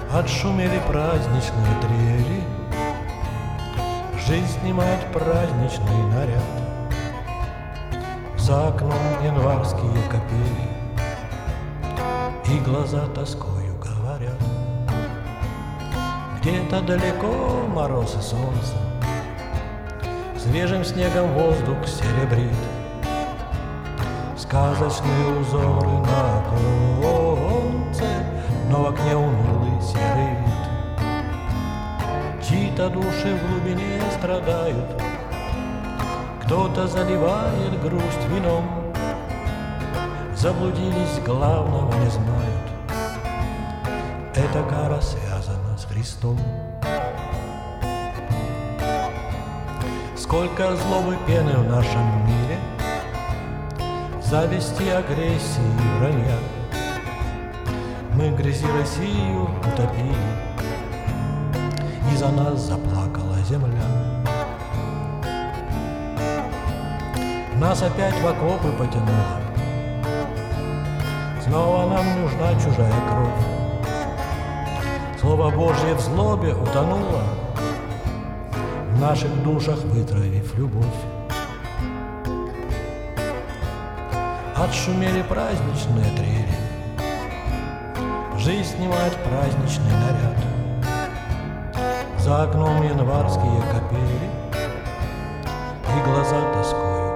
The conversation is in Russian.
Отшумели праздничные трели, жизнь снимает праздничный наряд. За окном январские капели, и глаза тоскою говорят. Где-то далеко мороз и солнце, свежим снегом воздух серебрит. Сказочные узоры на оконце, но в окне унылый серый вид. Чьи-то души в глубине страдают, кто-то заливает грусть вином. Заблудились, главного не знают, эта кара связана с Христом. Сколько злобы пены в нашем мире, зависти, агрессии и вранья. Мы в грязи Россию утопили, и за нас заплакала земля. Нас опять в окопы потянуло, снова нам нужна чужая кровь. Слово Божье в злобе утонуло, в наших душах вытравив любовь. Отшумели праздничные трели, жизнь снимает праздничный наряд. За окном январские капели, и глаза тоскою